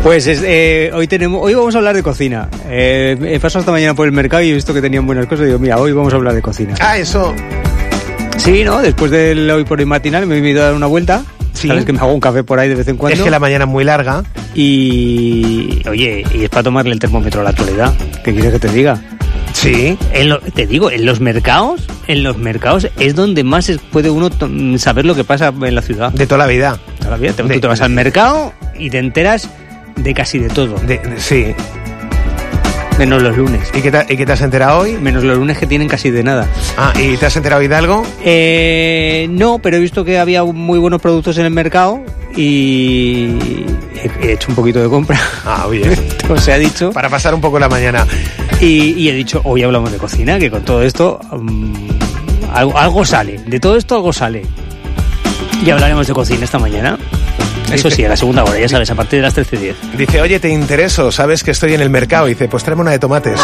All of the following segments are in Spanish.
Pues hoy vamos a hablar de cocina. He pasado esta mañana por el mercado y he visto que tenían buenas cosas y digo, mira, hoy vamos a hablar de cocina. Ah, eso. Sí, ¿no? Después del hoy por hoy matinal me he ido a dar una vuelta. Sí. Sabes que me hago un café por ahí de vez en cuando. Es que la mañana es muy larga. Y, oye, y es para tomarle el termómetro a la actualidad. ¿Qué quieres que te diga? Sí. Te digo, en los mercados es donde más puede uno saber lo que pasa en la ciudad. De toda la vida. Toda la vida. Tú te vas al mercado y te enteras de casi de todo. Sí. Menos los lunes. ¿Y qué te has enterado hoy? Menos los lunes que tienen casi de nada. Ah, ¿y te has enterado hoy de algo? No, pero he visto que había muy buenos productos en el mercado y he hecho un poquito de compra. Ah, bien. Como se ha dicho. Para pasar un poco la mañana. Y he dicho, hoy hablamos de cocina, que con todo esto algo sale. De todo esto algo sale. Y hablaremos de cocina esta mañana. Eso sí, a la segunda hora, ya sabes, a partir de las 13:10. Dice, oye, ¿te intereso? Sabes que estoy en el mercado. Y dice, pues tráeme una de tomates.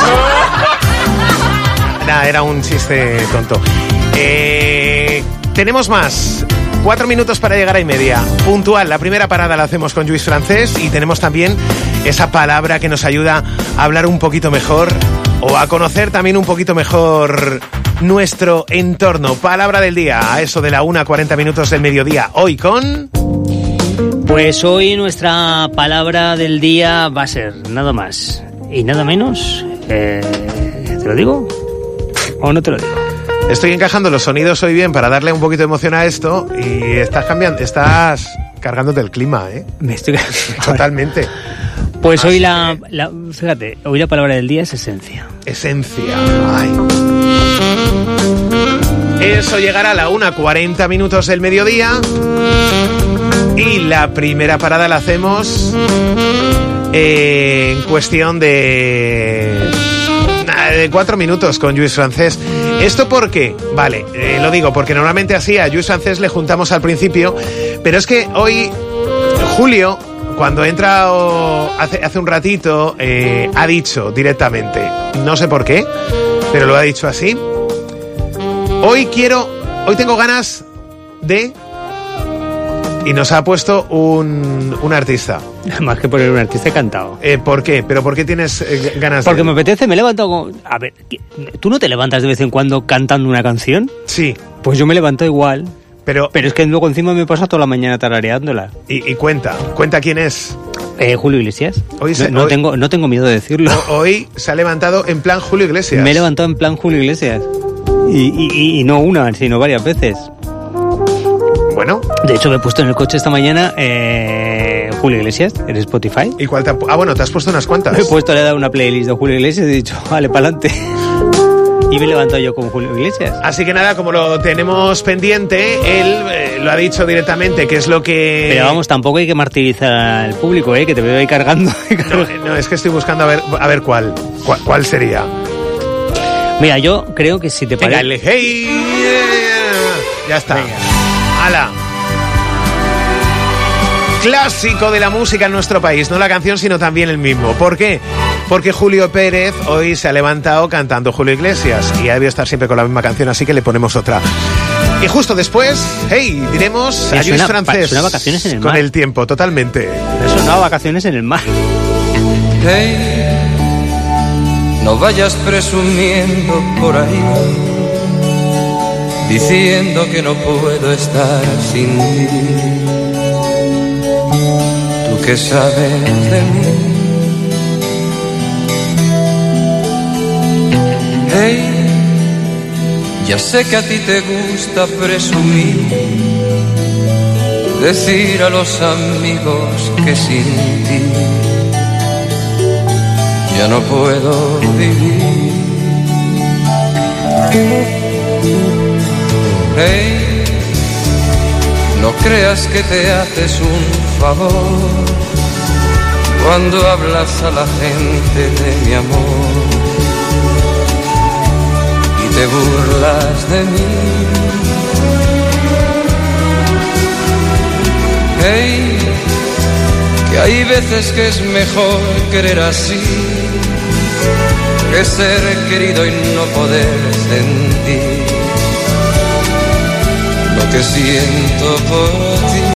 Nada, era un chiste tonto. Tenemos más. 4 minutos para llegar a 1:30. Puntual, la primera parada la hacemos con Lluís Francés y tenemos también esa palabra que nos ayuda a hablar un poquito mejor o a conocer también un poquito mejor nuestro entorno. Palabra del día, a eso de la 1:40 del mediodía. Hoy con... Pues hoy nuestra palabra del día va a ser nada más y nada menos. ¿Te lo digo o no te lo digo? Estoy encajando los sonidos hoy bien para darle un poquito de emoción a esto y estás cargándote el clima, ¿eh? Me estoy... Totalmente. Pues hoy fíjate, hoy la palabra del día es esencia. Esencia. Ay. Eso llegará a la 1:40 del mediodía. Y la primera parada la hacemos en cuestión de 4 minutos con Lluís Francés. ¿Esto por qué? Vale, lo digo porque normalmente así a Lluís Francés le juntamos al principio, pero es que hoy Julio, cuando entra hace un ratito, ha dicho directamente, no sé por qué, pero lo ha dicho así. Hoy tengo ganas de... Y nos ha puesto un artista. Más que poner un artista, he cantado. ¿Por qué? ¿Pero por qué tienes ganas Porque me apetece, me he levantado con... A ver, ¿tú no te levantas de vez en cuando cantando una canción? Sí. Pues yo me levanto igual. Pero es que luego encima me pasa toda la mañana tarareándola. Y cuenta quién es. Julio Iglesias. No tengo miedo de decirlo. Hoy se ha levantado en plan Julio Iglesias. Me he levantado en plan Julio Iglesias. Y no una, sino varias veces. Bueno. De hecho, me he puesto en el coche esta mañana Julio Iglesias en Spotify. ¿Y cuál te has puesto unas cuantas? Le he dado una playlist de Julio Iglesias y he dicho, vale, pa'lante. Y me he levantado yo con Julio Iglesias. Así que nada, como lo tenemos pendiente, él lo ha dicho directamente, que es lo que... Pero vamos, tampoco hay que martirizar al público, que te veo ahí cargando. No, es que estoy buscando a ver cuál sería. Mira, yo creo que si te parece... Venga, hey, ya está. Venga. ¡Hala! Clásico de la música en nuestro país, no la canción sino también el mismo. ¿Por qué? Porque Julio Pérez hoy se ha levantado cantando Julio Iglesias y ha debido estar siempre con la misma canción, así que le ponemos otra. Y justo después, diremos a Lluís Francés. Suena Vacaciones en el Mar. Con el tiempo, totalmente. Suena Vacaciones en el Mar. Hey, no vayas presumiendo por ahí, diciendo que no puedo estar sin ti. Tú que sabes de mí. Hey, ya sé que a ti te gusta presumir, decir a los amigos que sin ti ya no puedo vivir. Hey, no creas que te haces un favor cuando hablas a la gente de mi amor y te burlas de mí. Hey, que hay veces que es mejor querer así que ser querido y no poder sentir lo que siento por ti.